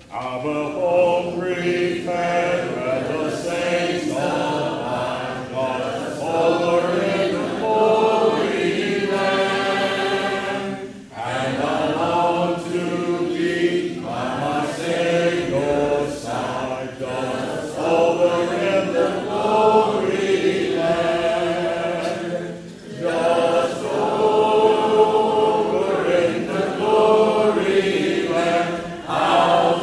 Of a home prepared where the saints of our God over in the Holy Land, and alone to be by my Savior's side, just over in the Holy Land, just over in the glory land, how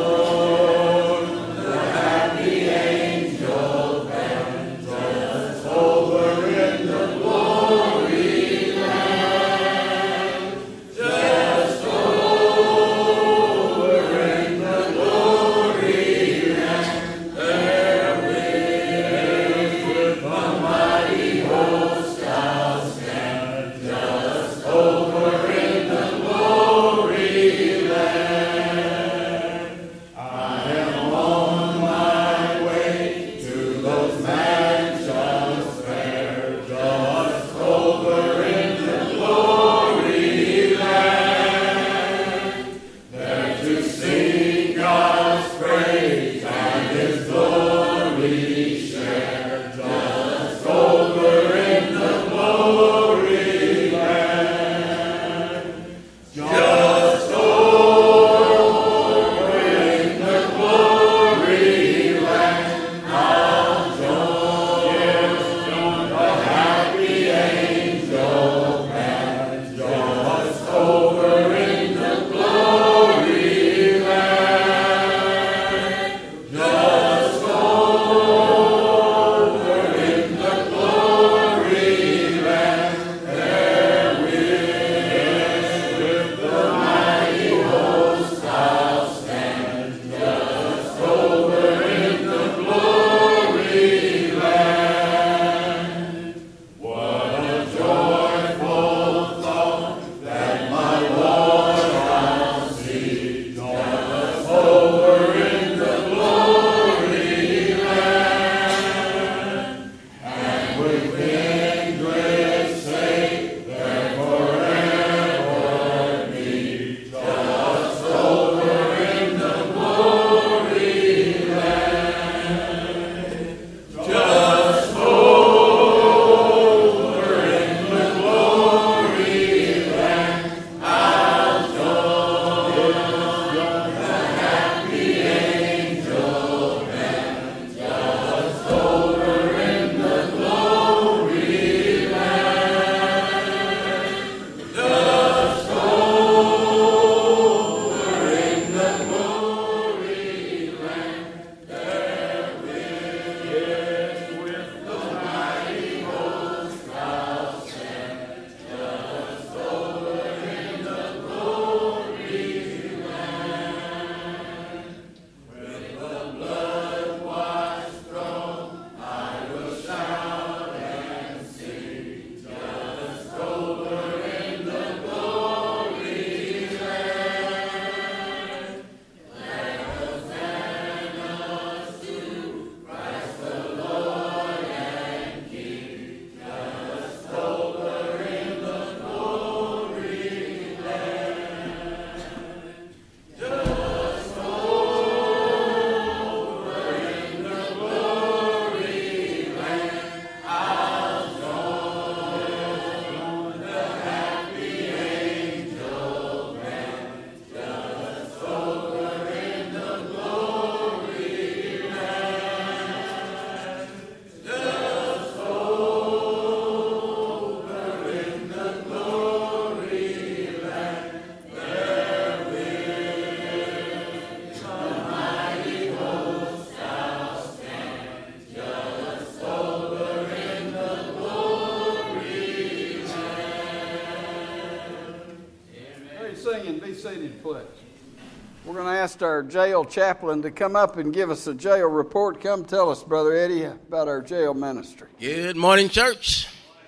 seated, please. We're going to ask our jail chaplain to come up and give us a jail report. Come tell us, Brother Eddie, about our jail ministry. Good morning, church.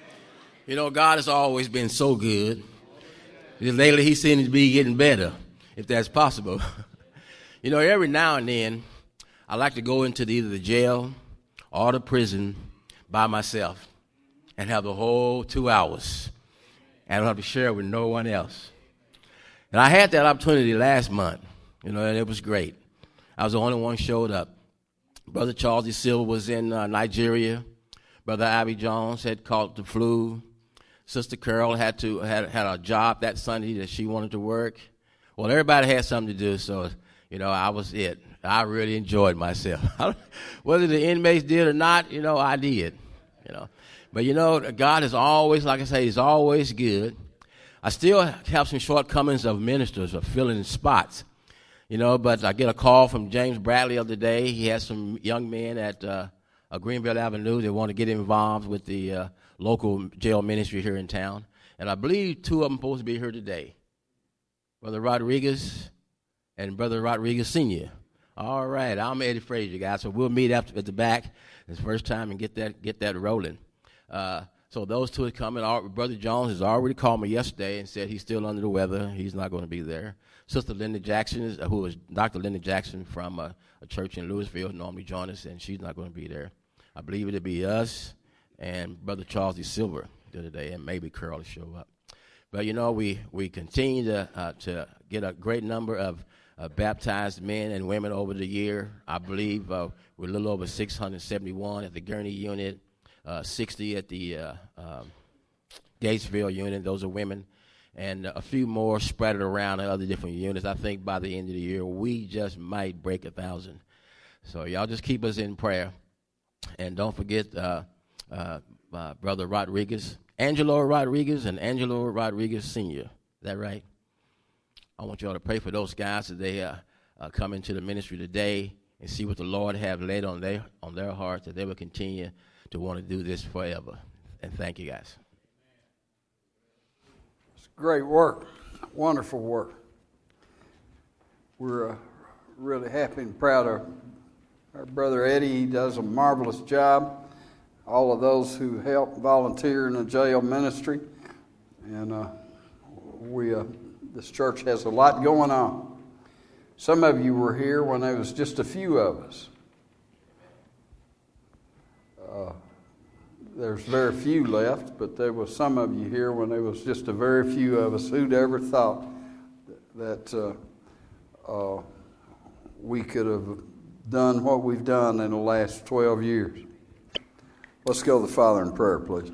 You know, God has always been so good. Lately, he seems to be getting better, if that's possible. You know, every now and then, I like to go into either the jail or the prison by myself and have the whole 2 hours. And I don't have to share with no one else. And I had that opportunity last month, you know, and it was great. I was the only one showed up. Brother Charles D. Silver was in Nigeria. Brother Abby Jones had caught the flu. Sister Carol had a job that Sunday that she wanted to work. Well, everybody had something to do, so, I was it. I really enjoyed myself. Whether the inmates did or not, I did, But, God is always, like I say, He's always good. I still have some shortcomings of ministers of filling spots, but I get a call from James Bradley the other day. He has some young men at Greenville Avenue. They want to get involved with the local jail ministry here in town. And I believe two of them supposed to be here today, Brother Rodriguez and Brother Rodriguez Sr. All right, I'm Eddie Frazier, guys. So we'll meet up at the back this first time and get that rolling. So those two are coming. Brother Jones has already called me yesterday and said he's still under the weather. He's not going to be there. Sister Linda Jackson, who is Dr. Linda Jackson from a church in Louisville, normally joins us, and she's not going to be there. I believe it'll be us and Brother Charles D. Silver today, and maybe Carol will show up. But, we continue to get a great number of baptized men and women over the year. I believe we're a little over 671 at the Gurney unit, 60 at the Gatesville unit. Those are women. And a few more spread around in other different units. I think by the end of the year, we just might break 1,000. So y'all just keep us in prayer. And don't forget Brother Rodriguez, Angelo Rodriguez, and Angelo Rodriguez Sr. Is that right? I want you all to pray for those guys as they come into the ministry today and see what the Lord have laid on their hearts, that they will continue to want to do this forever. And thank you, guys. It's great work, wonderful work. We're really happy and proud of our brother Eddie. He does a marvelous job. All of those who help volunteer in the jail ministry, and this church has a lot going on. Some of you were here when there was just a few of us. There's very few left, but there was some of you here when there was just a very few of us. Who'd ever thought that we could have done what we've done in the last 12 years? Let's go to the Father in prayer, please.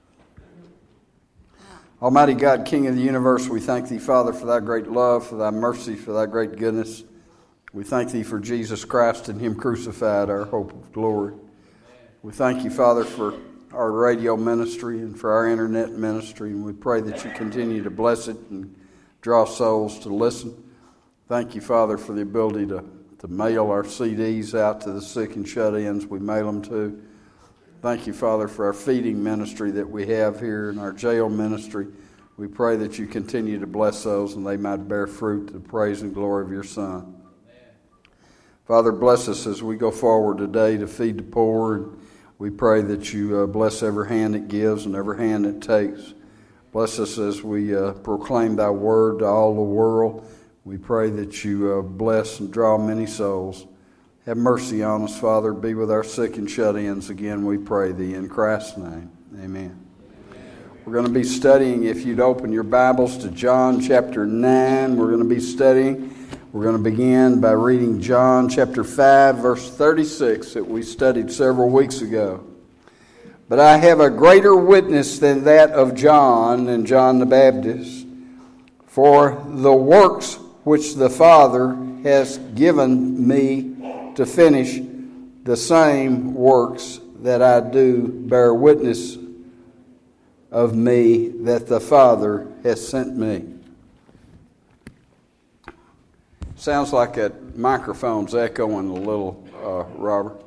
Almighty God, King of the universe, we thank Thee, Father, for Thy great love, for Thy mercy, for Thy great goodness. We thank Thee for Jesus Christ and Him crucified, our hope of glory. We thank You, Father, for our radio ministry and for our internet ministry, and we pray that You continue to bless it and draw souls to listen. Thank You, Father, for the ability to mail our CDs out to the sick and shut-ins we mail them to. Thank You, Father, for our feeding ministry that we have here in our jail ministry. We pray that You continue to bless those and they might bear fruit to the praise and glory of Your Son. Amen. Father, bless us as we go forward today to feed the poor. And we pray that You bless every hand that gives and every hand that takes. Bless us as we proclaim Thy word to all the world. We pray that You bless and draw many souls. Have mercy on us, Father. Be with our sick and shut-ins again, we pray Thee. In Christ's name, amen. We're going to be studying, if you'd open your Bibles to John chapter 9. We're going to be studying. We're going to begin by reading John chapter 5, verse 36 that we studied several weeks ago. But I have a greater witness than that of John and John the Baptist. For the works which the Father has given me to finish, the same works that I do bear witness of me that the Father has sent me. Sounds like that microphone's echoing a little, Robert.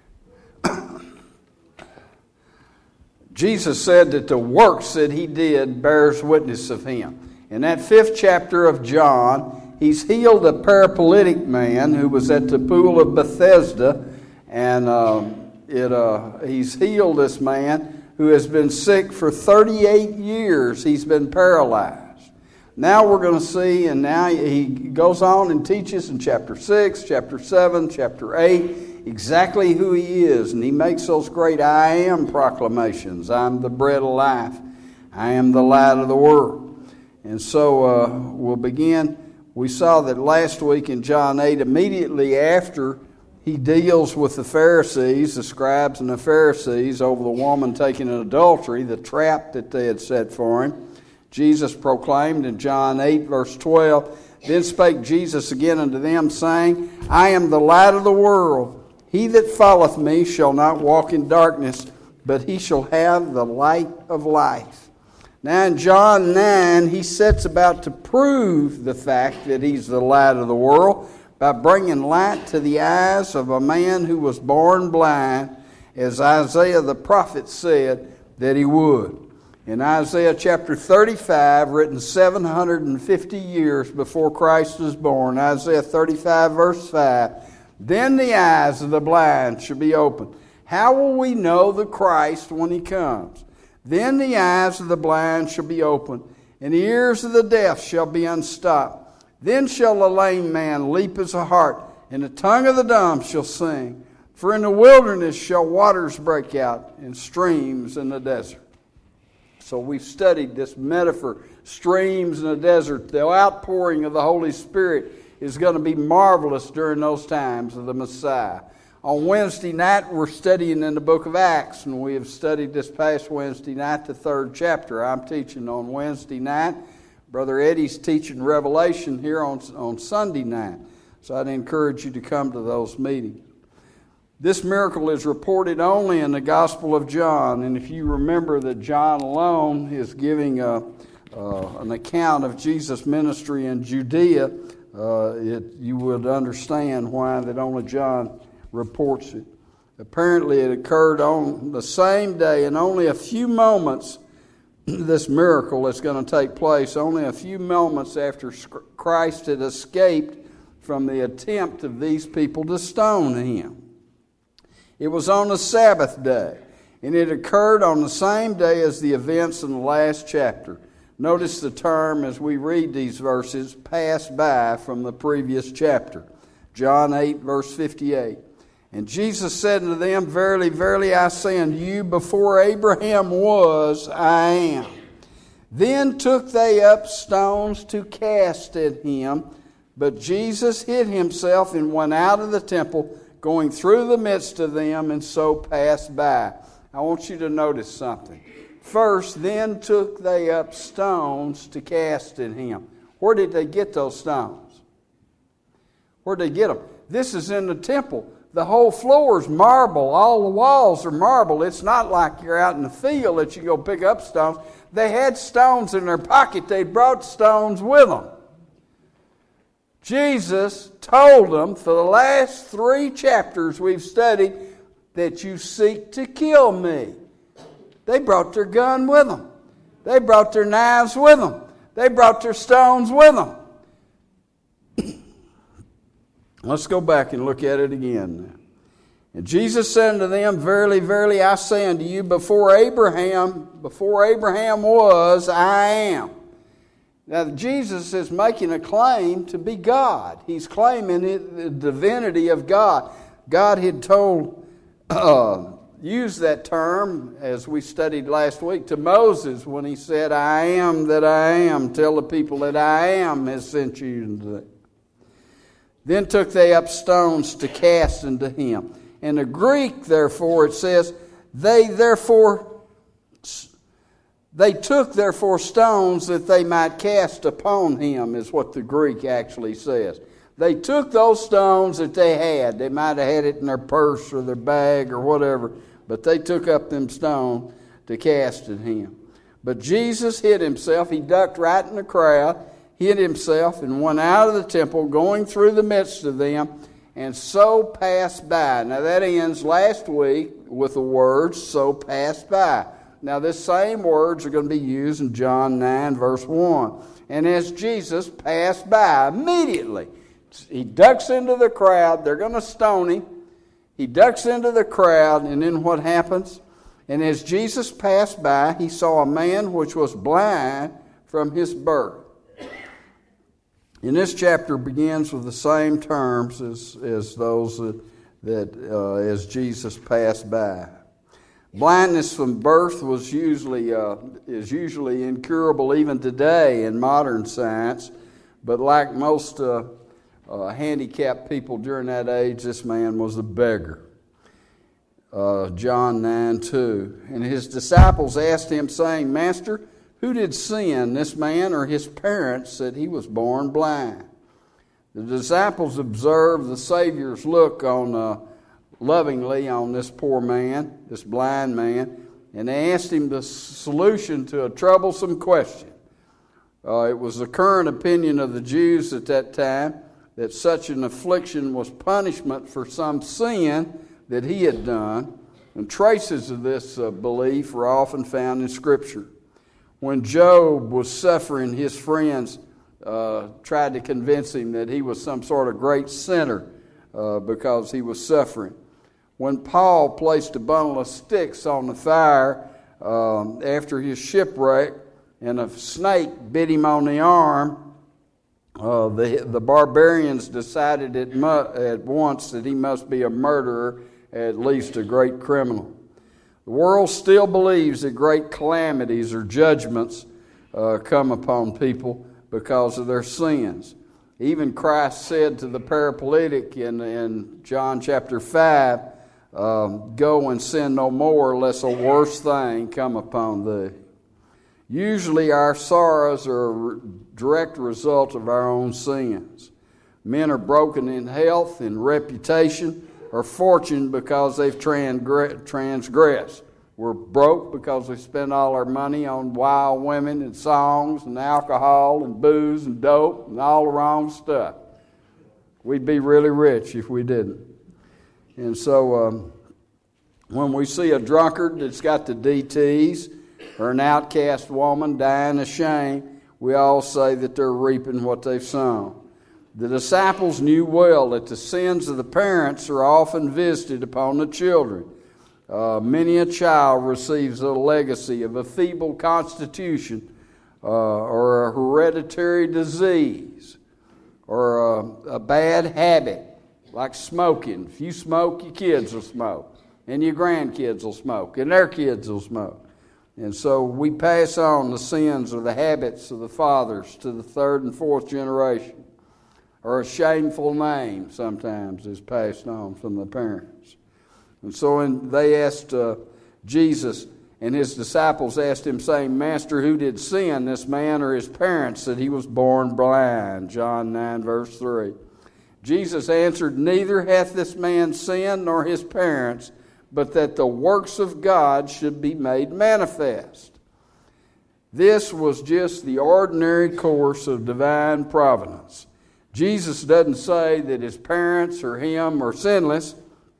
Jesus said that the works that He did bears witness of Him. In that 5th chapter of John, He's healed a paralytic man who was at the pool of Bethesda, and He's healed this man who has been sick for 38 years. He's been paralyzed. Now we're going to see, and now He goes on and teaches in chapter 6, chapter 7, chapter 8, exactly who He is, and He makes those great I am proclamations. I'm the bread of life. I am the light of the world. And so we'll begin We saw that last week in John 8, immediately after he deals with the Pharisees, the scribes and the Pharisees, over the woman taken in adultery, the trap that they had set for him, Jesus proclaimed in John 8, verse 12, Then spake Jesus again unto them, saying, I am the light of the world. He that followeth me shall not walk in darkness, but he shall have the light of life. Now in John 9, he sets about to prove the fact that he's the light of the world by bringing light to the eyes of a man who was born blind, as Isaiah the prophet said that he would. In Isaiah chapter 35, written 750 years before Christ was born, Isaiah 35 verse 5, Then the eyes of the blind shall be opened. How will we know the Christ when he comes? Then the eyes of the blind shall be opened, and the ears of the deaf shall be unstopped. Then shall the lame man leap as a hart, and the tongue of the dumb shall sing. For in the wilderness shall waters break out, and streams in the desert. So we've studied this metaphor, streams in the desert. The outpouring of the Holy Spirit is going to be marvelous during those times of the Messiah. On Wednesday night, we're studying in the book of Acts, and we have studied this past Wednesday night, the 3rd chapter. I'm teaching on Wednesday night. Brother Eddie's teaching Revelation here on Sunday night. So I'd encourage you to come to those meetings. This miracle is reported only in the Gospel of John, and if you remember that John alone is giving an account of Jesus' ministry in Judea, you would understand why that only John reports it. Apparently it occurred on the same day, and only a few moments, this miracle is going to take place, only a few moments after Christ had escaped from the attempt of these people to stone him. It was on the Sabbath day, and it occurred on the same day as the events in the last chapter. Notice the term as we read these verses, passed by from the previous chapter. John 8, verse 58. And Jesus said unto them, Verily, verily, I say unto you, before Abraham was, I am. Then took they up stones to cast at him. But Jesus hid himself and went out of the temple, going through the midst of them, and so passed by. I want you to notice something. First, then took they up stones to cast at him. Where did they get those stones? Where did they get them? This is in the temple. The whole floor is marble. All the walls are marble. It's not like you're out in the field that you go pick up stones. They had stones in their pocket. They brought stones with them. Jesus told them for the last 3 chapters we've studied that you seek to kill me. They brought their gun with them. They brought their knives with them. They brought their stones with them. Let's go back and look at it again. And Jesus said unto them, Verily, verily, I say unto you, before Abraham was, I am. Now, Jesus is making a claim to be God. He's claiming the divinity of God. God had used that term, as we studied last week, to Moses when he said, I am that I am. Tell the people that I am has sent you into them. Then took they up stones to cast unto him. In the Greek, therefore, it says, they took therefore stones that they might cast upon him, is what the Greek actually says. They took those stones that they had. They might have had it in their purse or their bag or whatever, but they took up them stones to cast at him. But Jesus hid himself. He ducked right in the crowd, hid himself, and went out of the temple, going through the midst of them, and so passed by. Now that ends last week with the words, so passed by. Now this same words are going to be used in John 9, verse 1. And as Jesus passed by, immediately, he ducks into the crowd. They're going to stone him. He ducks into the crowd, and then what happens? And as Jesus passed by, he saw a man which was blind from his birth. And this chapter begins with the same terms as those as Jesus passed by. Blindness from birth is usually incurable even today in modern science, But like most handicapped people during that age, this man was a beggar. John 9:2. And his disciples asked him, saying, Master, who did sin, this man or his parents, that he was born blind? The disciples observed the Savior's look lovingly on this poor man, this blind man, and they asked him the solution to a troublesome question. It was the current opinion of the Jews at that time that such an affliction was punishment for some sin that he had done, and traces of this belief are often found in Scripture. When Job was suffering, his friends tried to convince him that he was some sort of great sinner because he was suffering. When Paul placed a bundle of sticks on the fire after his shipwreck and a snake bit him on the arm, the barbarians decided at once that he must be a murderer, at least a great criminal. The world still believes that great calamities or judgments come upon people because of their sins. Even Christ said to the paralytic in John chapter 5, go and sin no more, lest a worse thing come upon thee. Usually our sorrows are a direct result of our own sins. Men are broken in health, in reputation, or fortune because they've transgressed. We're broke because we spend all our money on wild women and songs and alcohol and booze and dope and all the wrong stuff. We'd be really rich if we didn't. And so when we see a drunkard that's got the DTs or an outcast woman dying of shame, we all say that they're reaping what they've sown. The disciples knew well that the sins of the parents are often visited upon the children. Many a child receives a legacy of a feeble constitution or a hereditary disease or a bad habit like smoking. If you smoke, your kids will smoke, and your grandkids will smoke, and their kids will smoke. And so we pass on the sins or the habits of the fathers to the third and fourth generation. Or a shameful name sometimes is passed on from the parents. And so they asked Jesus, and his disciples asked him, saying, Master, who did sin, this man or his parents, that he was born blind? John 9, verse 3. Jesus answered, Neither hath this man sinned nor his parents, but that the works of God should be made manifest. This was just the ordinary course of divine providence. Jesus doesn't say that his parents or him are sinless.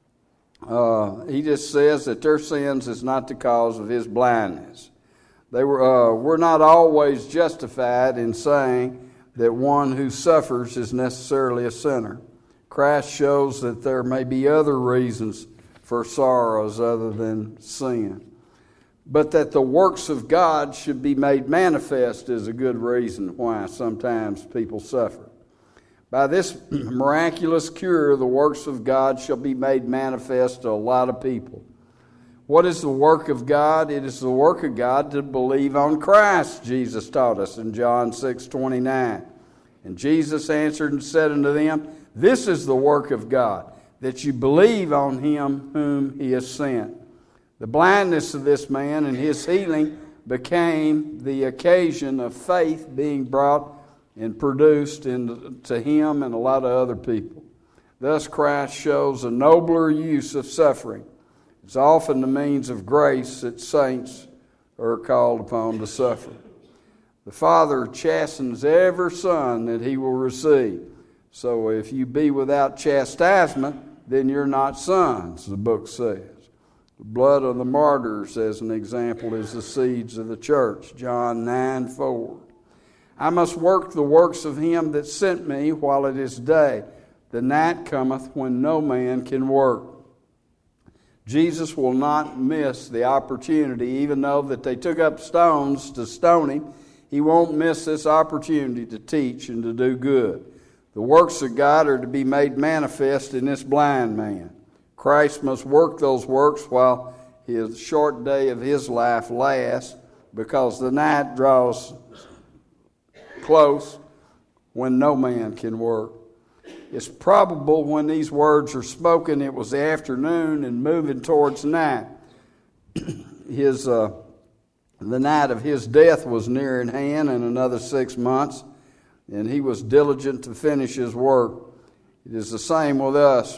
He just says that their sins is not the cause of his blindness. We're not always justified in saying that one who suffers is necessarily a sinner. Christ shows that there may be other reasons for sorrows other than sin. But that the works of God should be made manifest is a good reason why sometimes people suffer. By this miraculous cure, the works of God shall be made manifest to a lot of people. What is the work of God? It is the work of God to believe on Christ, Jesus taught us in John 6:29. And Jesus answered and said unto them, This is the work of God, that you believe on him whom he has sent. The blindness of this man and his healing became the occasion of faith being brought and produced to him and a lot of other people. Thus Christ shows a nobler use of suffering. It's often the means of grace that saints are called upon to suffer. The Father chastens every son that he will receive. So if you be without chastisement, then you're not sons, the book says. The blood of the martyrs, as an example, is the seeds of the church. John 9:4. I must work the works of him that sent me while it is day. The night cometh when no man can work. Jesus will not miss the opportunity, even though that they took up stones to stone him. He won't miss this opportunity to teach and to do good. The works of God are to be made manifest in this blind man. Christ must work those works while his short day of his life lasts, because the night draws close when no man can work. It's probable when these words are spoken it was the afternoon and moving towards night. The night of his death was near in hand in another 6 months, and he was diligent to finish his work. It is the same with us.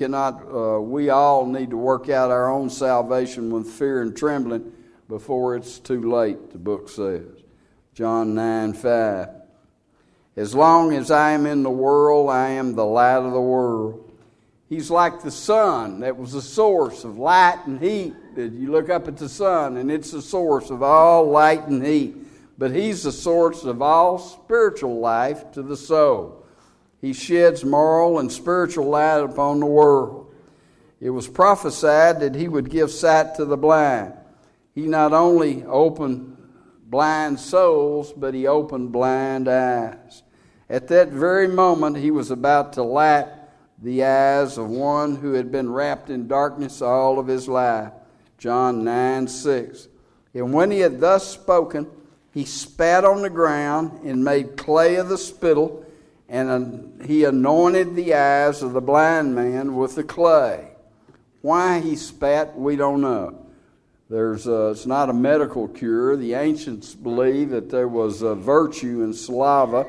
We all need to work out our own salvation with fear and trembling before it's too late, the book says. John 9:5. As long as I am in the world, I am the light of the world. He's like the sun that was the source of light and heat. You look up at the sun, and it's the source of all light and heat. But he's the source of all spiritual life to the soul. He sheds moral and spiritual light upon the world. It was prophesied that he would give sight to the blind. He not only opened blind souls, but he opened blind eyes. At that very moment, he was about to light the eyes of one who had been wrapped in darkness all of his life. John 9:6. And when he had thus spoken, he spat on the ground and made clay of the spittle, and he anointed the eyes of the blind man with the clay. Why he spat, we don't know. It's not a medical cure. The ancients believed that there was a virtue in saliva,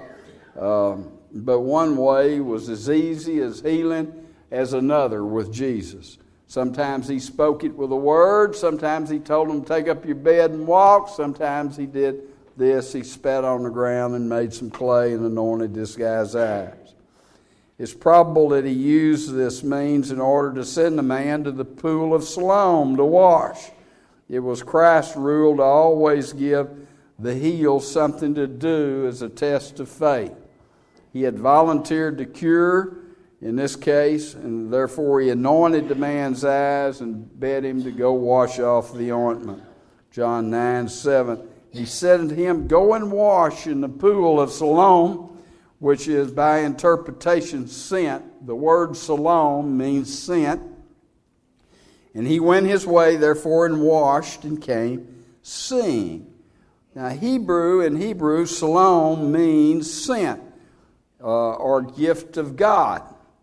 but one way was as easy as healing as another with Jesus. Sometimes he spoke it with a word. Sometimes he told them, take up your bed and walk. Sometimes he did this. He spat on the ground and made some clay and anointed this guy's eyes. It's probable that he used this means in order to send the man to the pool of Siloam to wash. It was Christ's rule to always give the healed something to do as a test of faith. He had volunteered to cure in this case, and therefore he anointed the man's eyes and bade him to go wash off the ointment. John 9:7. He said unto him, go and wash in the pool of Siloam, which is by interpretation sent. The word Siloam means sent. And he went his way, therefore, and washed and came seeing. Now, in Hebrew, Siloam means sent or gift of God.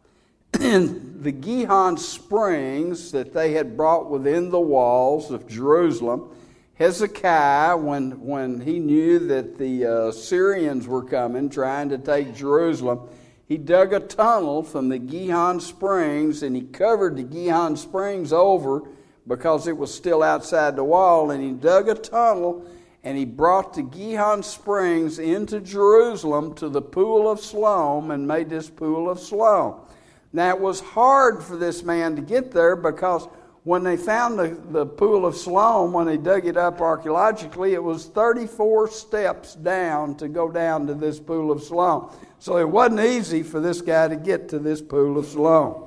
In the Gihon springs that they had brought within the walls of Jerusalem, Hezekiah, when he knew that the Syrians were coming, trying to take Jerusalem, he dug a tunnel from the Gihon springs, and he covered the Gihon springs over because it was still outside the wall, and he dug a tunnel, and he brought the Gihon springs into Jerusalem to the pool of Siloam and made this pool of Siloam. Now, it was hard for this man to get there because when they found the pool of Siloam, when they dug it up archaeologically, it was 34 steps down to go down to this pool of Siloam. So it wasn't easy for this guy to get to this pool of Siloam.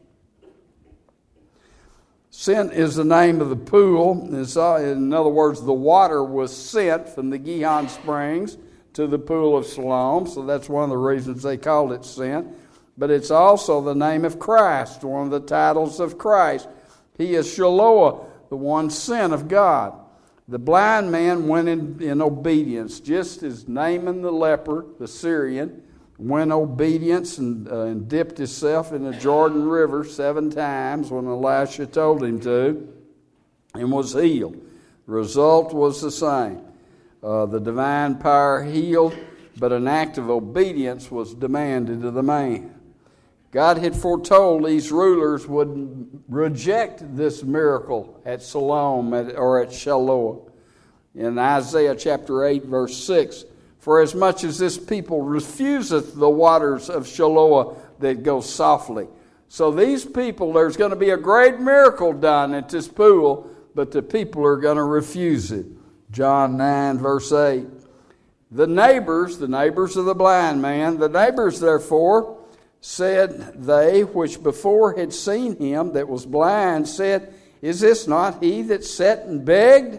Sent is the name of the pool. In other words, the water was sent from the Gihon springs to the pool of Siloam. So that's one of the reasons they called it sent. But it's also the name of Christ, one of the titles of Christ. He is Shiloah, the one sent of God. The blind man went in obedience, just as Naaman the leper, the Syrian, went obedience and dipped himself in the Jordan River 7 times when Elisha told him to, and was healed. The result was the same. The divine power healed, but an act of obedience was demanded of the man. God had foretold these rulers would reject this miracle at Siloam or at Shiloah. In Isaiah chapter 8, verse 6, for as much as this people refuseth the waters of Shiloah that go softly. So these people, there's going to be a great miracle done at this pool, but the people are going to refuse it. John 9, verse 8. The neighbors of the blind man, the neighbors therefore, said they which before had seen him that was blind, said, is this not he that sat and begged?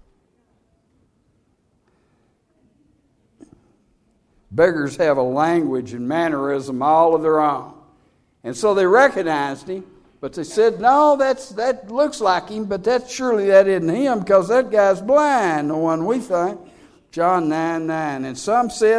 Beggars have a language and mannerism all of their own. And so they recognized him, but they said, no, that looks like him, but surely that isn't him, because that guy's blind, the one we think. John 9:9. And some said,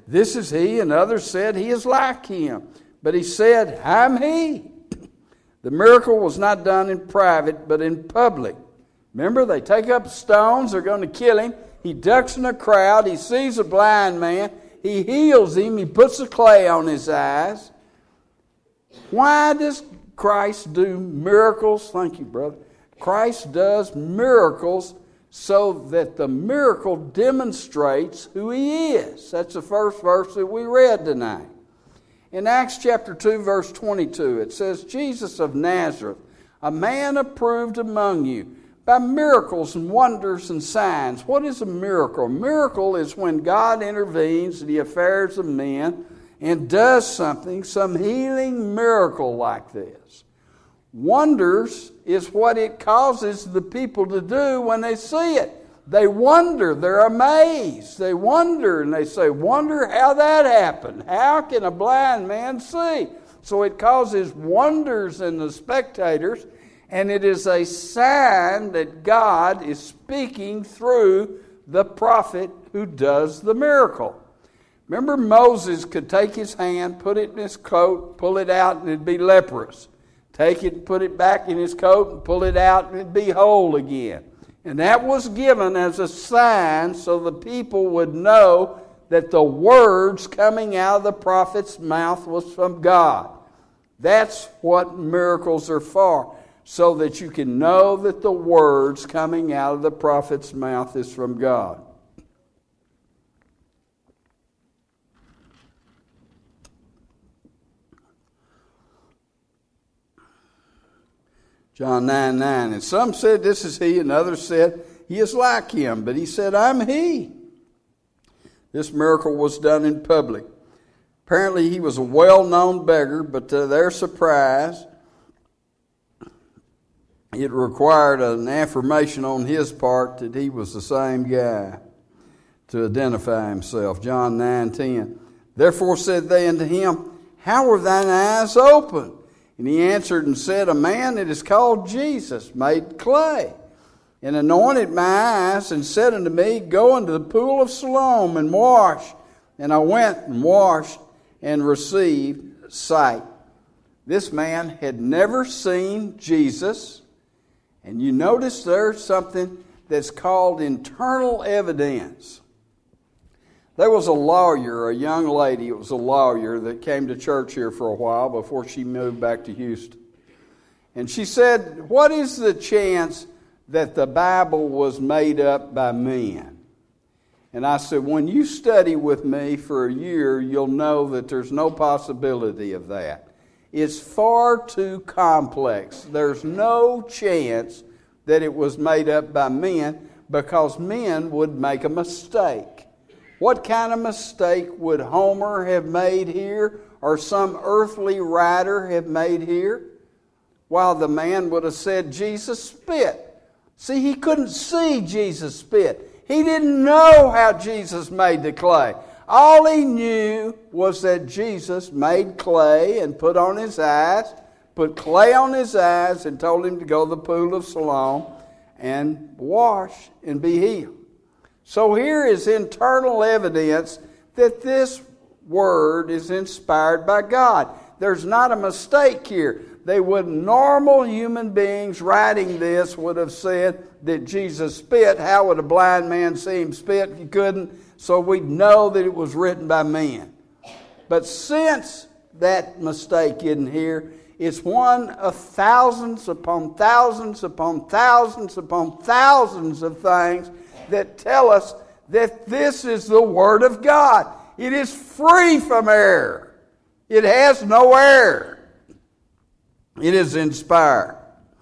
"This is he," and others said, "He is like him." But he said, "I'm he." The miracle was not done in private, but in public. Remember, they take up stones, they're going to kill him. He ducks in a crowd, he sees a blind man, he heals him, he puts the clay on his eyes. Why does Christ do miracles? Thank you, brother. Christ does miracles so that the miracle demonstrates who he is. That's the first verse that we read tonight. In Acts chapter 2, verse 22, it says, "Jesus of Nazareth, a man approved among you by miracles and wonders and signs." What is a miracle? A miracle is when God intervenes in the affairs of men and does something, some healing miracle like this. Wonders is what it causes the people to do when they see it. They wonder, they're amazed. They wonder and they say, "Wonder how that happened. How can a blind man see?" So it causes wonders in the spectators, and it is a sign that God is speaking through the prophet who does the miracle. Remember, Moses could take his hand, put it in his coat, pull it out, and it'd be leprous. Take it and put it back in his coat and pull it out, and it'd be whole again. And that was given as a sign so the people would know that the words coming out of the prophet's mouth was from God. That's what miracles are for, so that you can know that the words coming out of the prophet's mouth is from God. John 9:9, "And some said, 'This is he,' and others said, 'He is like him.' But he said, 'I'm he.'" This miracle was done in public. Apparently he was a well-known beggar, but to their surprise, it required an affirmation on his part that he was the same guy to identify himself. John 9:10, "Therefore said they unto him, 'How were thine eyes opened?' And he answered and said, 'A man that is called Jesus made clay, and anointed my eyes, and said unto me, Go into the pool of Siloam and wash. And I went and washed and received sight.'" This man had never seen Jesus. And you notice there's something that's called internal evidence. There was a lawyer, a young lady, it was a lawyer that came to church here for a while before she moved back to Houston. And she said, "What is the chance that the Bible was made up by men?" And I said, "When you study with me for a year, you'll know that there's no possibility of that. It's far too complex. There's no chance that it was made up by men, because men would make a mistake." What kind of mistake would Homer have made here, or some earthly writer have made here? While the man would have said Jesus spit. See, he couldn't see Jesus spit. He didn't know how Jesus made the clay. All he knew was that Jesus made clay and put on his eyes, put clay on his eyes, and told him to go to the pool of Siloam and wash and be healed. So here is internal evidence that this word is inspired by God. There's not a mistake here. Normal human beings writing this would have said that Jesus spit. How would a blind man see him spit? He couldn't. So we'd know that it was written by men. But since that mistake isn't here, it's one of thousands upon thousands upon thousands upon thousands of things that tell us that this is the Word of God. It is free from error. It has no error. It is inspired.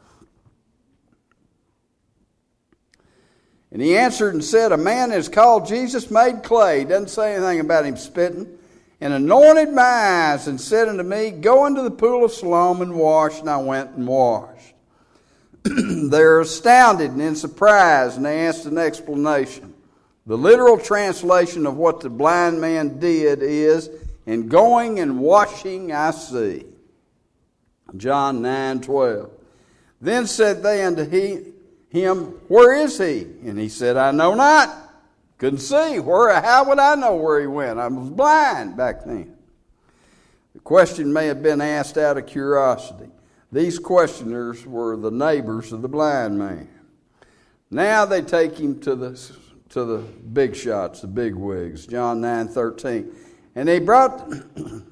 And he answered and said, "A man is called Jesus made clay." Doesn't say anything about him spitting. "And anointed my eyes, and said unto me, Go into the pool of Siloam and wash. And I went and washed." They're astounded and in surprise, and they asked an explanation. The literal translation of what the blind man did is, "In going and washing I see." John 9:12. "Then said they unto him, Where is he? And he said, I know not." Couldn't see. How would I know where he went? I was blind back then. The question may have been asked out of curiosity. These questioners were the neighbors of the blind man. Now they take him to the big shots, the big wigs. John 9:13. And they brought to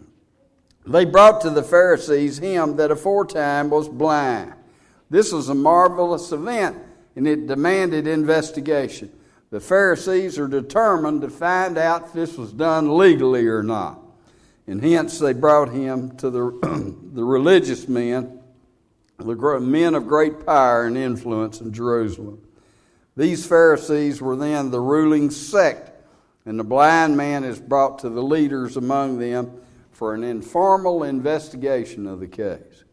the Pharisees him that aforetime was blind. This was a marvelous event, and it demanded investigation. The Pharisees are determined to find out if this was done legally or not. And hence they brought him to the religious men, the men of great power and influence in Jerusalem. These Pharisees were then the ruling sect, and the blind man is brought to the leaders among them for an informal investigation of the case.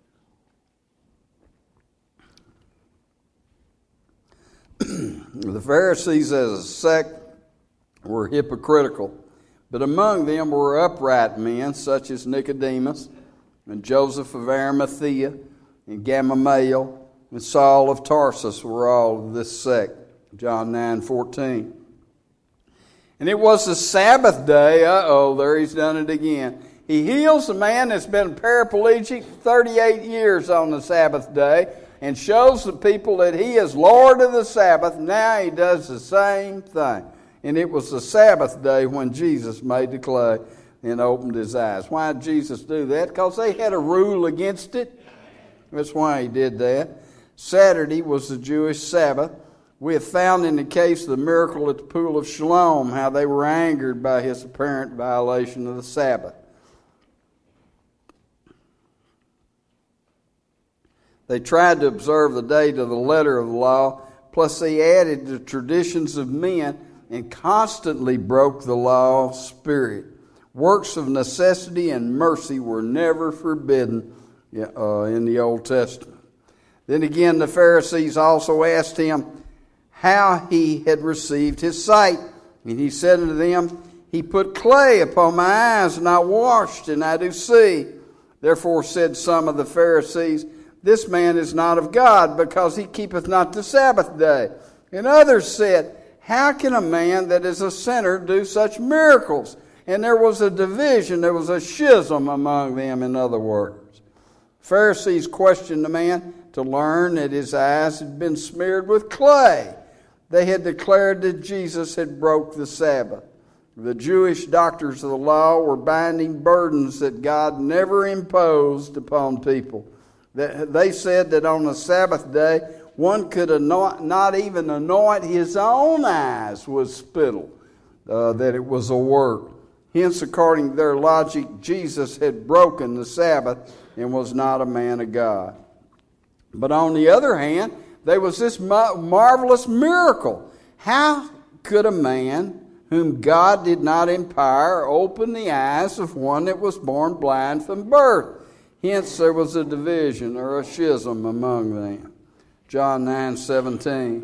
The Pharisees as a sect were hypocritical, but among them were upright men such as Nicodemus and Joseph of Arimathea and Gamaliel and Saul of Tarsus were all of this sect. John 9:14. And it was the Sabbath day. There he's done it again. He heals a man that's been paraplegic 38 years on the Sabbath day and shows the people that he is Lord of the Sabbath. Now he does the same thing. And it was the Sabbath day when Jesus made the clay and opened his eyes. Why did Jesus do that? Because they had a rule against it. That's why he did that. Saturday was the Jewish Sabbath. We have found in the case of the miracle at the pool of Siloam how they were angered by his apparent violation of the Sabbath. They tried to observe the day to the letter of the law, plus they added the traditions of men and constantly broke the law of spirit. Works of necessity and mercy were never forbidden in the Old Testament. Then again, the Pharisees also asked him how he had received his sight. And he said unto them, He put clay upon my eyes, and I washed, and I do see. Therefore said some of the Pharisees, This man is not of God, because he keepeth not the Sabbath day. And others said, How can a man that is a sinner do such miracles? And there was a division, there was a schism among them, in other words. Pharisees questioned the man to learn that his eyes had been smeared with clay. They had declared that Jesus had broke the Sabbath. The Jewish doctors of the law were binding burdens that God never imposed upon people. They said that on the Sabbath day, one could not even anoint his own eyes with spittle, that it was a work. Hence, according to their logic, Jesus had broken the Sabbath and was not a man of God. But on the other hand, there was this marvelous miracle. How could a man whom God did not empower open the eyes of one that was born blind from birth? Hence there was a division or a schism among them. John 9:17.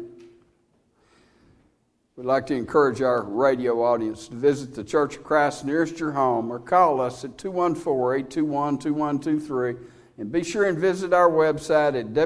We'd like to encourage our radio audience to visit the Church of Christ nearest your home or call us at 214-821-2123. And be sure and visit our website at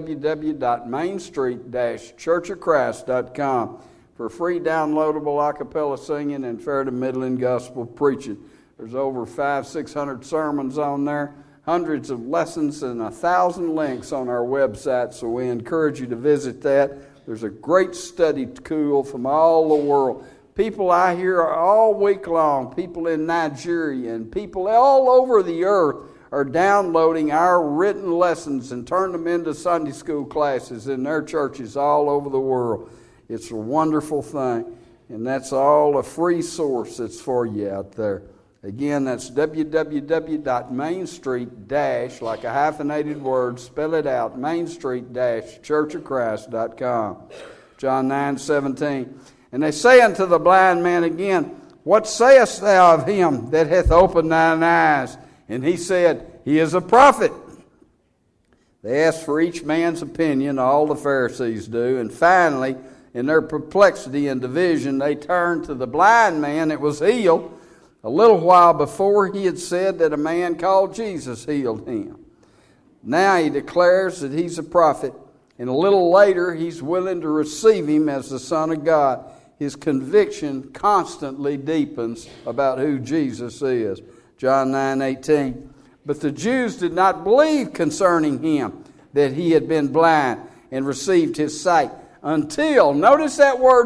www.mainstreet-churchofchrist.com for free downloadable a cappella singing and fair to middling gospel preaching. There's over 500-600 sermons on there, hundreds of lessons, and 1,000 links on our website, so we encourage you to visit that. There's a great study tool from all the world. People I hear all week long, people in Nigeria and people all over the earth are downloading our written lessons and turn them into Sunday school classes in their churches all over the world. It's a wonderful thing, and that's all a free source that's for you out there. Again, that's www.mainstreet- like a hyphenated word, spell it out, mainstreet-churchofchrist.com. John 9:17. And they say unto the blind man again, What sayest thou of him that hath opened thine eyes? And he said, He is a prophet. They asked for each man's opinion, all the Pharisees do, and finally, in their perplexity and division, they turned to the blind man that was healed. A little while before, he had said that a man called Jesus healed him. Now he declares that he's a prophet, and a little later, he's willing to receive him as the Son of God. his conviction constantly deepens about who Jesus is. John 9:18. But the Jews did not believe concerning him that he had been blind and received his sight until, notice that word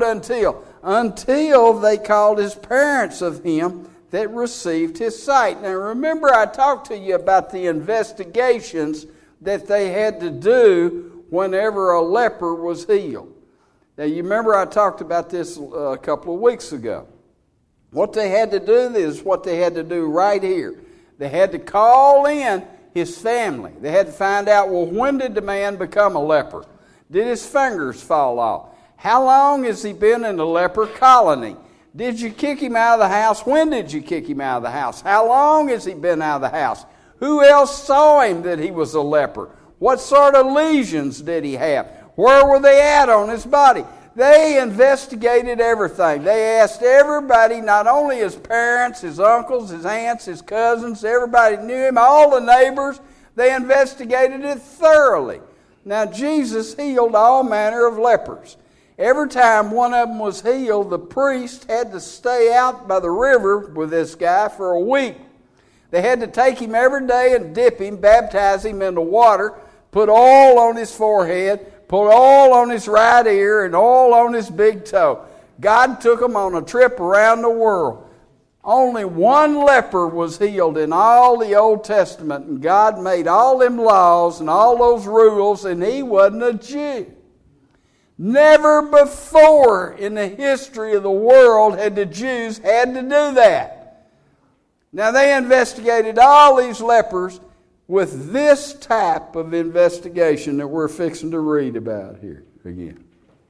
until they called his parents of him that received his sight. Now remember, I talked to you about the investigations that they had to do whenever a leper was healed. Now you remember I talked about this a couple of weeks ago. What they had to do is what they had to do right here. They had to call in his family. They had to find out, well, when did the man become a leper? Did his fingers fall off? How long has he been in the leper colony? Did you kick him out of the house? When did you kick him out of the house? How long has he been out of the house? Who else saw him that he was a leper? What sort of lesions did he have? Where were they at on his body? They investigated everything. They asked everybody, not only his parents, his uncles, his aunts, his cousins, everybody knew him, all the neighbors. They investigated it thoroughly. Now, Jesus healed all manner of lepers. Every time one of them was healed, the priest had to stay out by the river with this guy for a week. They had to take him every day and dip him, baptize him in the water, put oil on his forehead, put oil on his right ear, and oil on his big toe. God took him on a trip around the world. Only one leper was healed in all the Old Testament, and God made all them laws and all those rules, and he wasn't a Jew. Never before in the history of the world had the Jews had to do that. Now they investigated all these lepers with this type of investigation that we're fixing to read about here again.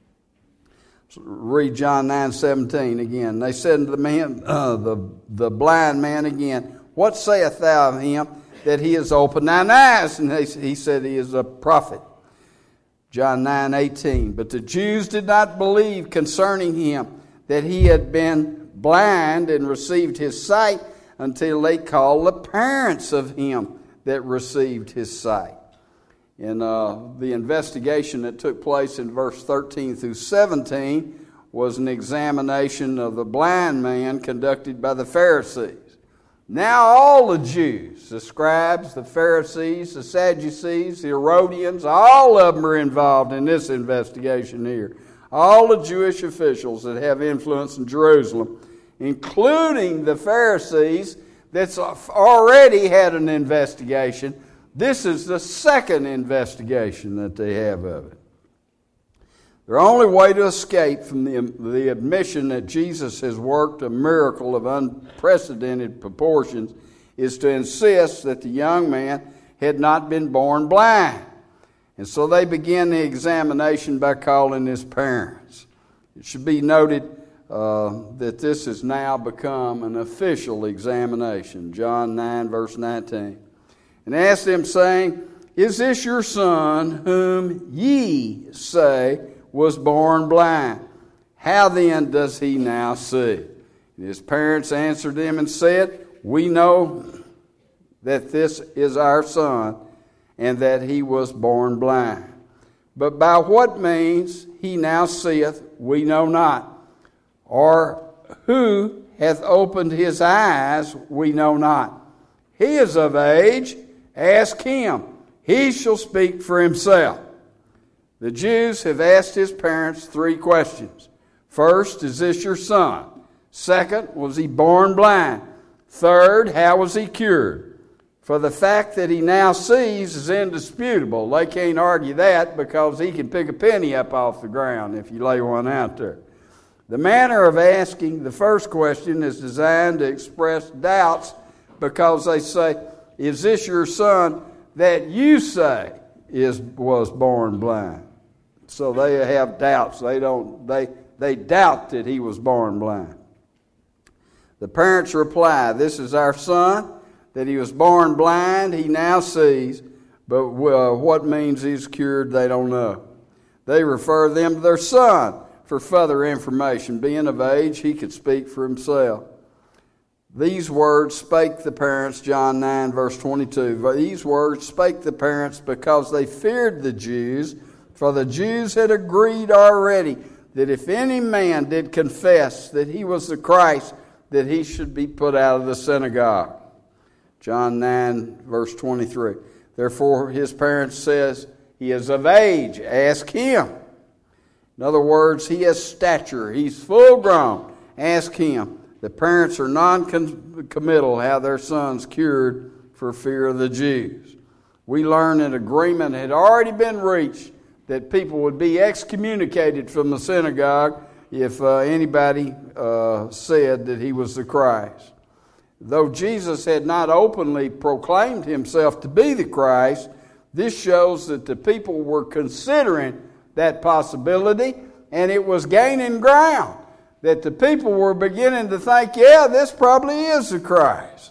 So read John 9:17 again. They said to the man, the blind man again, "What sayest thou of him that he has opened thine eyes?" And he said he is a prophet. John 9:18. But the Jews did not believe concerning him that he had been blind and received his sight until they called the parents of him that received his sight. And the investigation that took place in verse 13 through 17 was an examination of the blind man conducted by the Pharisees. Now all the Jews, the scribes, the Pharisees, the Sadducees, the Herodians, all of them are involved in this investigation here. All the Jewish officials that have influence in Jerusalem, including the Pharisees that's already had an investigation. This is the second investigation that they have of it. Their only way to escape from the admission that Jesus has worked a miracle of unprecedented proportions is to insist that the young man had not been born blind. And so they begin the examination by calling his parents. It should be noted that this has now become an official examination. John 9, verse 19. And asked them, saying, "Is this your son, whom ye say was born blind? How then does he now see?" And his parents answered them and said, "We know that this is our son, and that he was born blind. But by what means he now seeth, we know not. Or who hath opened his eyes, we know not. He is of age, ask him. He shall speak for himself." The Jews have asked his parents 3 questions. First, is this your son? Second, was he born blind? Third, how was he cured? For the fact that he now sees is indisputable. They can't argue that because he can pick a penny up off the ground if you lay one out there. The manner of asking the first question is designed to express doubts because they say, "Is this your son that you say was born blind?" So they have doubts. They doubt that he was born blind. The parents reply, "This is our son, that he was born blind, he now sees, but what means he's cured, they don't know." They refer them to their son for further information. Being of age, he could speak for himself. These words spake the parents, John 9, verse 22. These words spake the parents because they feared the Jews, for the Jews had agreed already that if any man did confess that he was the Christ, that he should be put out of the synagogue. John 9, verse 23. Therefore his parents says, he is of age, ask him. In other words, he has stature, he's full grown, ask him. The parents are non-committal, have their sons cured for fear of the Jews. We learn an agreement had already been reached that people would be excommunicated from the synagogue if anybody said that he was the Christ. Though Jesus had not openly proclaimed himself to be the Christ, this shows that the people were considering that possibility, and it was gaining ground, that the people were beginning to think, yeah, this probably is the Christ.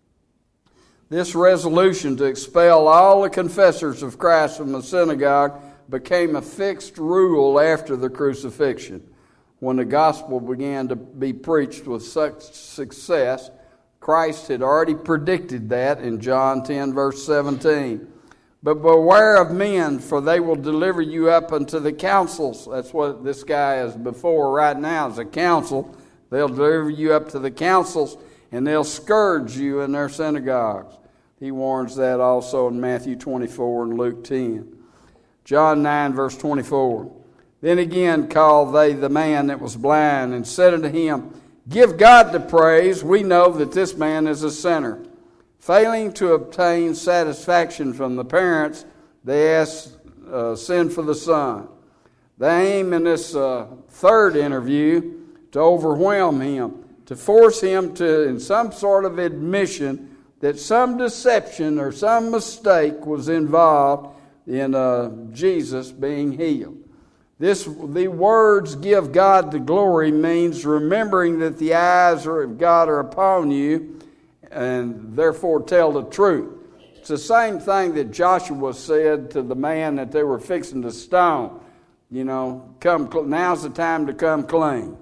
This resolution to expel all the confessors of Christ from the synagogue became a fixed rule after the crucifixion. When the gospel began to be preached with such success, Christ had already predicted that in John 10, verse 17. But beware of men, for they will deliver you up unto the councils. That's what this guy is before right now, is a council. They'll deliver you up to the councils, and they'll scourge you in their synagogues. He warns that also in Matthew 24 and Luke 10. John 9, verse 24. Then again called they the man that was blind, and said unto him, Give God the praise, we know that this man is a sinner. Failing to obtain satisfaction from the parents, they asked, send for the son. They aim in this third interview to overwhelm him, to force him to, in some sort of admission, that some deception or some mistake was involved in Jesus being healed. The words, give God the glory, means remembering that the eyes of God are upon you, and therefore tell the truth. It's the same thing that Joshua said to the man that they were fixing to stone. You know, now's the time to come clean.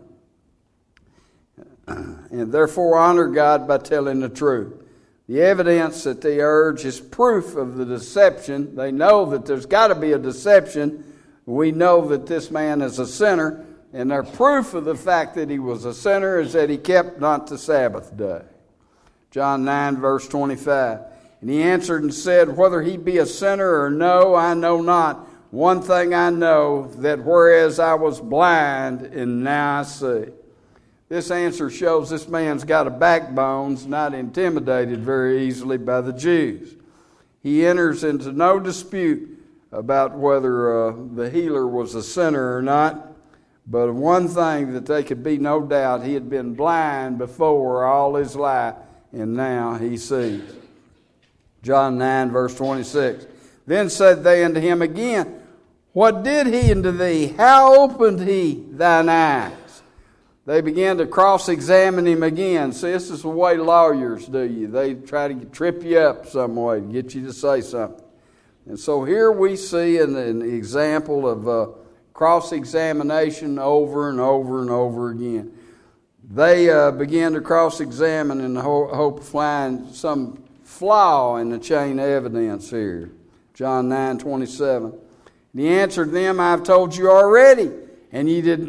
And therefore honor God by telling the truth. The evidence that they urge is proof of the deception. They know that there's got to be a deception. We know that this man is a sinner, and their proof of the fact that he was a sinner is that he kept not the Sabbath day. John 9, verse 25. And he answered and said, Whether he be a sinner or no, I know not. One thing I know, that whereas I was blind, and now I see. This answer shows this man's got a backbone, not intimidated very easily by the Jews. He enters into no dispute about whether the healer was a sinner or not. But one thing that they could be no doubt, he had been blind before all his life, and now he sees. John 9, verse 26. Then said they unto him again, What did he unto thee? How opened he thine eyes? They began to cross-examine him again. See, this is the way lawyers do. They try to trip you up some way to get you to say something. And so here we see an example of cross-examination over and over and over again. They began to cross-examine in the hope of finding some flaw in the chain of evidence here. John 9, 27. And he answered them, I have told you already, and you did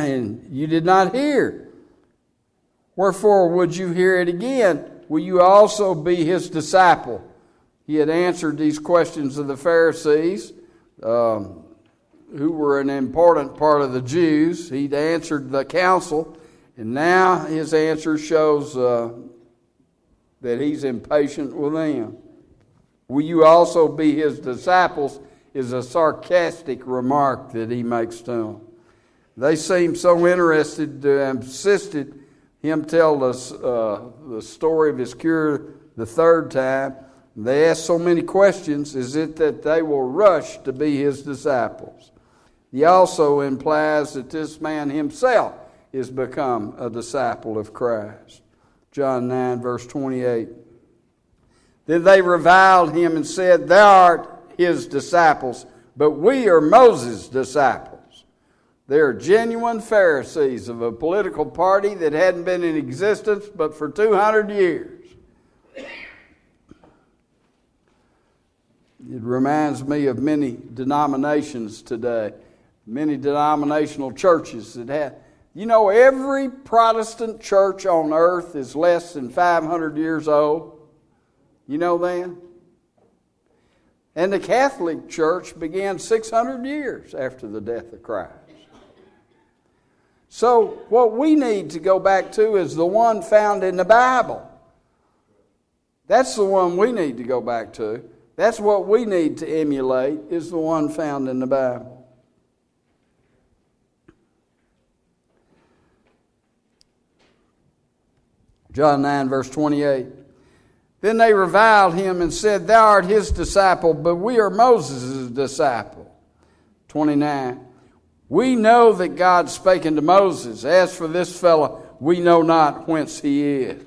not hear. Wherefore would you hear it again? Will you also be his disciple? He had answered these questions of the Pharisees, who were an important part of the Jews. He'd answered the council. And now his answer shows that he's impatient with them. Will you also be his disciples is a sarcastic remark that he makes to them. They seem so interested to have insisted him tell us the story of his cure the third time. They ask so many questions, is it that they will rush to be his disciples? He also implies that this man himself is become a disciple of Christ. John 9, verse 28. Then they reviled him and said, Thou art his disciples, but we are Moses' disciples. They are genuine Pharisees of a political party that hadn't been in existence but for 200 years. It reminds me of many denominations today many denominational churches that have. You know, every Protestant church on earth is less than 500 years old. You know that? And the Catholic Church began 600 years after the death of Christ. So what we need to go back to is the one found in the Bible. That's the one we need to go back to. That's what we need to emulate, is the one found in the Bible. John 9, verse 28. Then they reviled him and said, Thou art his disciple, but we are Moses' disciple. 29. We know that God spake unto Moses. As for this fellow, we know not whence he is.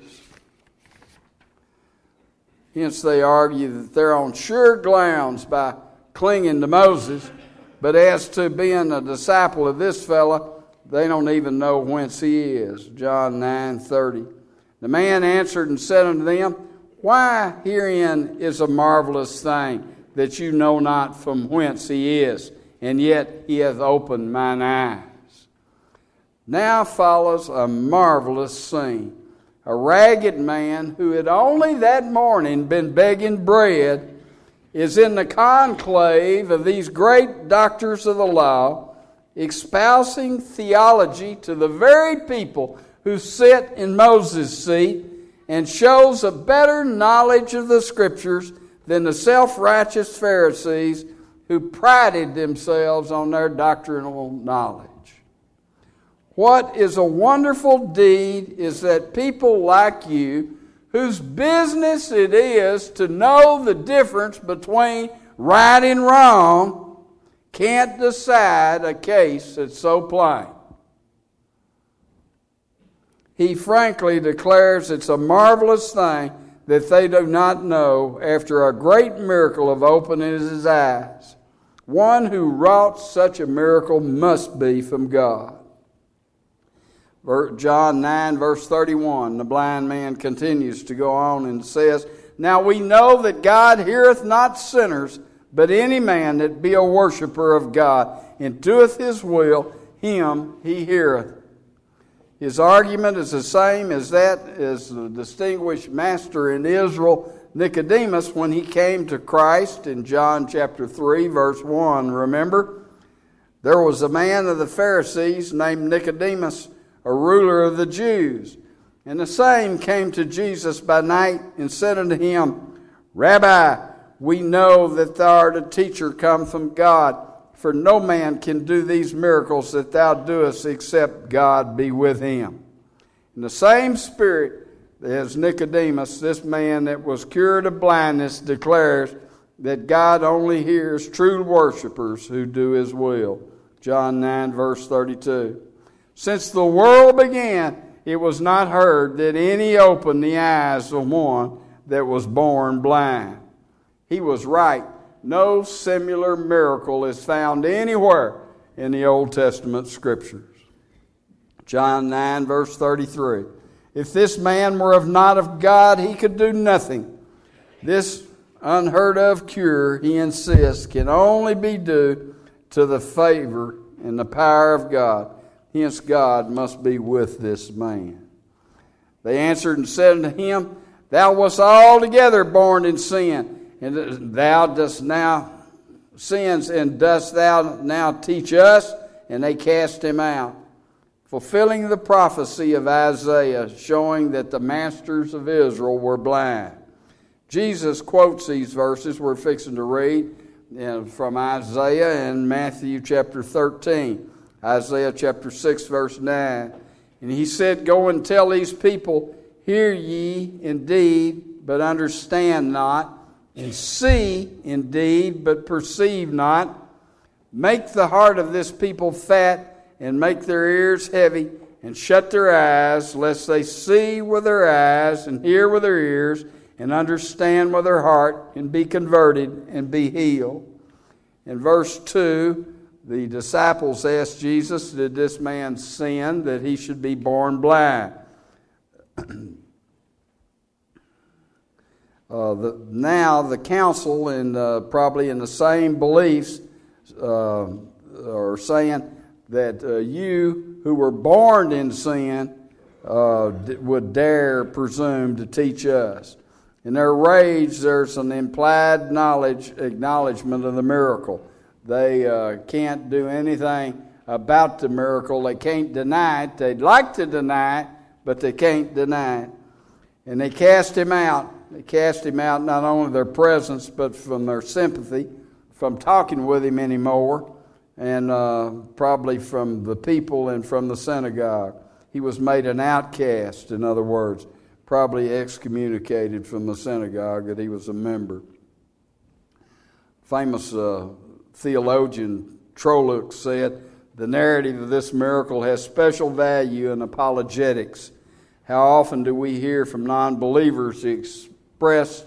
Hence they argue that they're on sure grounds by clinging to Moses. But as to being a disciple of this fellow, they don't even know whence he is. John 9:30. The man answered and said unto them, Why, herein is a marvelous thing, that you know not from whence he is, and yet he hath opened mine eyes. Now follows a marvelous scene. A ragged man who had only that morning been begging bread is in the conclave of these great doctors of the law, espousing theology to the very people who sit in Moses' seat, and shows a better knowledge of the Scriptures than the self-righteous Pharisees who prided themselves on their doctrinal knowledge. What is a wonderful deed is that people like you, whose business it is to know the difference between right and wrong, can't decide a case that's so plain. He frankly declares it's a marvelous thing that they do not know after a great miracle of opening his eyes. One who wrought such a miracle must be from God. John 9, verse 31, the blind man continues to go on and says, Now we know that God heareth not sinners, but any man that be a worshipper of God, and doeth his will, him he heareth. His argument is the same as that as the distinguished master in Israel, Nicodemus, when he came to Christ in John chapter 3, verse 1. Remember? There was a man of the Pharisees named Nicodemus, a ruler of the Jews. And the same came to Jesus by night and said unto him, Rabbi, we know that thou art a teacher come from God, for no man can do these miracles that thou doest except God be with him. In the same spirit as Nicodemus, this man that was cured of blindness declares that God only hears true worshipers who do his will. John 9, verse 32. Since the world began, it was not heard that any opened the eyes of one that was born blind. He was right. No similar miracle is found anywhere in the Old Testament Scriptures. John 9, verse 33. If this man were not of God, he could do nothing. This unheard of cure, he insists, can only be due to the favor and the power of God. Hence God must be with this man. They answered and said unto him, Thou wast altogether born in sin, and thou dost now sins, and dost thou now teach us? And they cast him out, fulfilling the prophecy of Isaiah, showing that the masters of Israel were blind. Jesus quotes these verses we're fixing to read from Isaiah in Matthew chapter 13. Isaiah chapter 6, verse 9. And he said, Go and tell these people, Hear ye indeed, but understand not, and see indeed, but perceive not. Make the heart of this people fat, and make their ears heavy, and shut their eyes, lest they see with their eyes, and hear with their ears, and understand with their heart, and be converted, and be healed. In verse 2, the disciples asked Jesus, Did this man sin that he should be born blind? Now the council, and probably in the same beliefs, or saying that you who were born in sin would dare presume to teach us. In their rage, there's an implied acknowledgement of the miracle. They can't do anything about the miracle. They can't deny it. They'd like to deny it, but they can't deny it. And they cast him out. They cast him out not only their presence, but from their sympathy, from talking with him anymore, and probably from the people and from the synagogue. He was made an outcast, in other words, probably excommunicated from the synagogue that he was a member. Famous theologian Trollope said, the narrative of this miracle has special value in apologetics. How often do we hear from non-believers express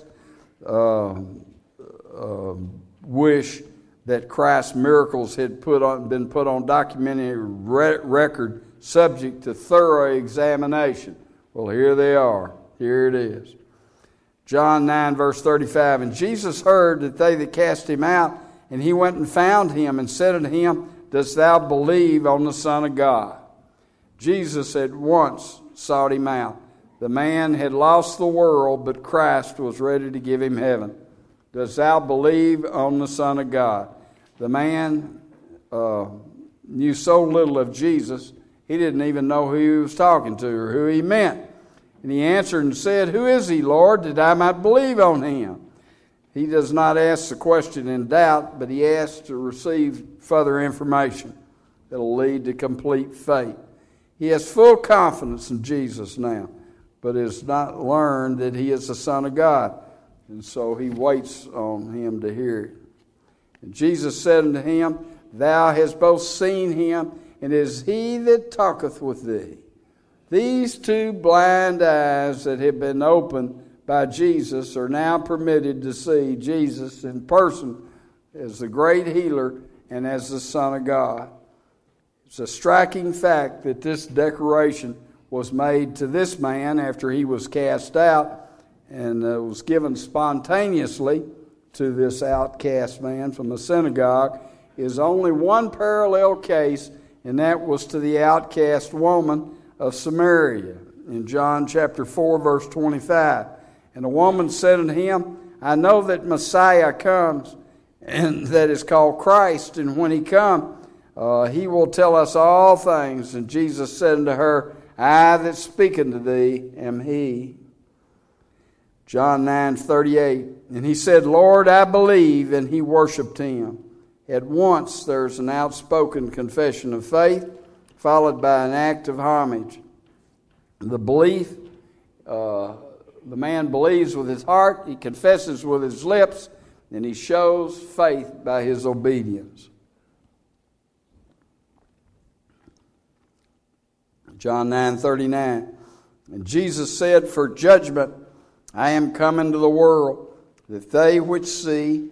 wish that Christ's miracles had been put on documentary record, subject to thorough examination? Well, here they are. Here it is. John 9, verse 35. And Jesus heard that they that cast him out, and he went and found him, and said unto him, Dost thou believe on the Son of God? Jesus at once sought him out. The man had lost the world, but Christ was ready to give him heaven. Dost thou believe on the Son of God? The man knew so little of Jesus, he didn't even know who he was talking to or who he meant. And he answered and said, Who is he, Lord, that I might believe on him? He does not ask the question in doubt, but he asks to receive further information that will lead to complete faith. He has full confidence in Jesus now, but has not learned that he is the Son of God. And so he waits on him to hear it. And Jesus said unto him, Thou hast both seen him, and it is he that talketh with thee. These two blind eyes that have been opened by Jesus are now permitted to see Jesus in person as the great healer and as the Son of God. It's a striking fact that this declaration was made to this man after he was cast out, and was given spontaneously to this outcast man from the synagogue. Is only one parallel case, and that was to the outcast woman of Samaria in John chapter 4, verse 25. And the woman said unto him, I know that Messiah comes, and that is called Christ, and when he come, he will tell us all things. And Jesus said unto her, I that speak unto thee am he. John 9:38. And he said, Lord, I believe, and he worshipped him. At once there's an outspoken confession of faith, followed by an act of homage. The belief, the man believes with his heart, he confesses with his lips, and he shows faith by his obedience. John 9:39. And Jesus said, For judgment I am come into the world, that they which see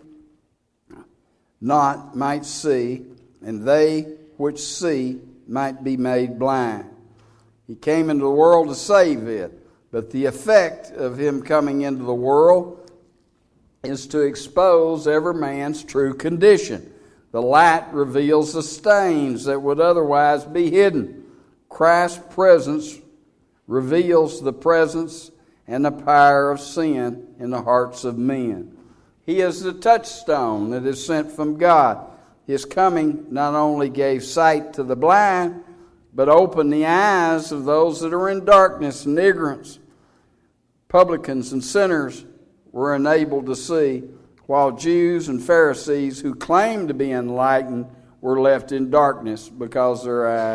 not might see, and they which see might be made blind. He came into the world to save it, but the effect of him coming into the world is to expose every man's true condition. The light reveals the stains that would otherwise be hidden. Christ's presence reveals the presence and the power of sin in the hearts of men. He is the touchstone that is sent from God. His coming not only gave sight to the blind, but opened the eyes of those that are in darkness and ignorance. Publicans and sinners were enabled to see, while Jews and Pharisees who claimed to be enlightened were left in darkness because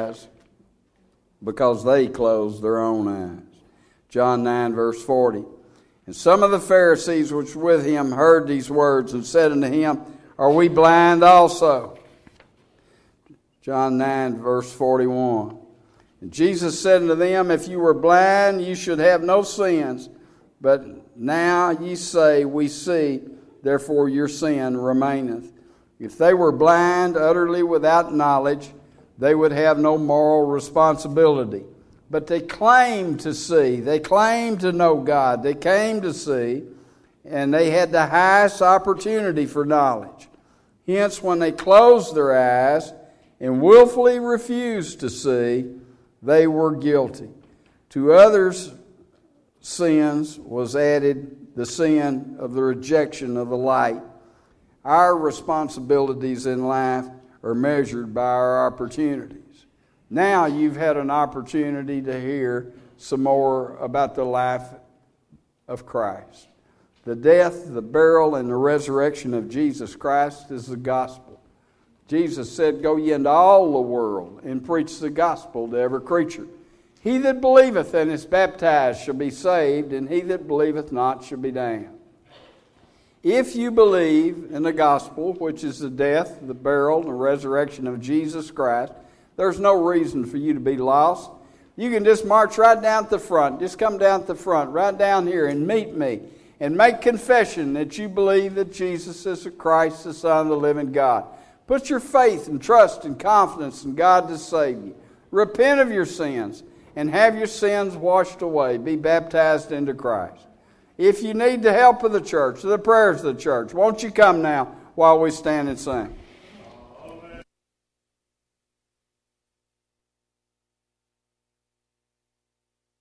they closed their own eyes. John 9, verse 40. And some of the Pharisees which were with him heard these words and said unto him, Are we blind also? John 9, verse 41. And Jesus said unto them, If you were blind, you should have no sins. But now ye say, We see, therefore your sin remaineth. If they were blind, utterly without knowledge, they would have no moral responsibility. But they claimed to see. They claimed to know God. They came to see, and they had the highest opportunity for knowledge. Hence, when they closed their eyes and willfully refused to see, they were guilty. To others' sins was added the sin of the rejection of the light. Our responsibilities in life are measured by our opportunities. Now you've had an opportunity to hear some more about the life of Christ. The death, the burial, and the resurrection of Jesus Christ is the gospel. Jesus said, "Go ye into all the world and preach the gospel to every creature. He that believeth and is baptized shall be saved, and he that believeth not shall be damned." If you believe in the gospel, which is the death, the burial, and the resurrection of Jesus Christ, there's no reason for you to be lost. You can just march right down to the front. Just come down to the front, right down here, and meet me. And make confession that you believe that Jesus is the Christ, the Son of the living God. Put your faith and trust and confidence in God to save you. Repent of your sins and have your sins washed away. Be baptized into Christ. If you need the help of the church, the prayers of the church, won't you come now while we stand and sing?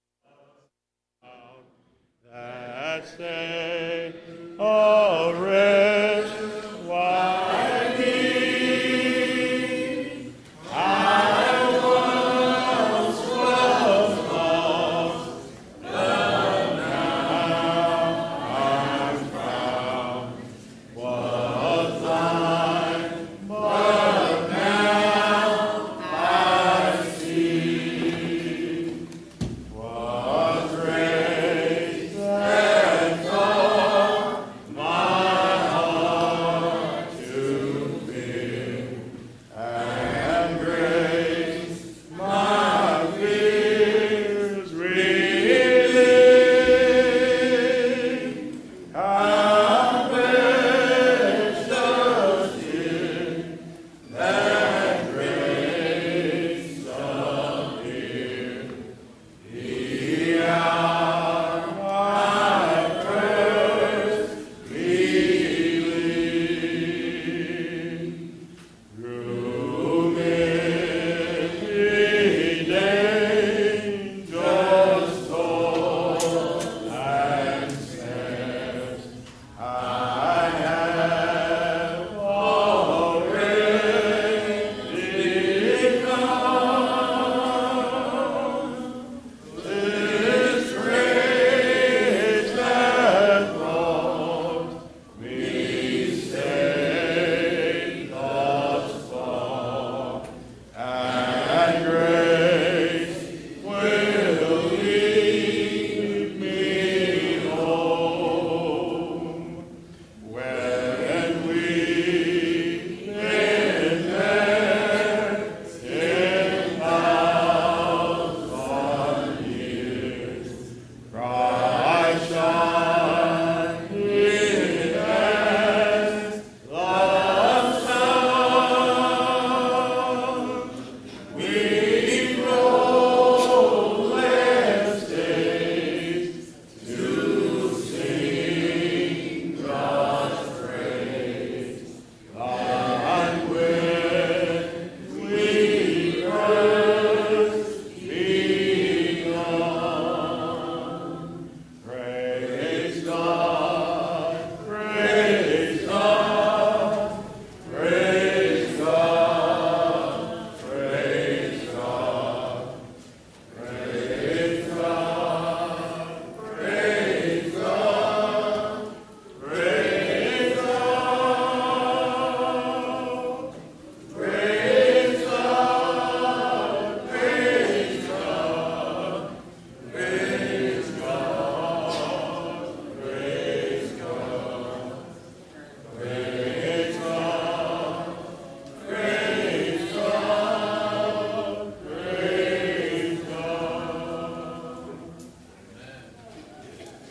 That say already.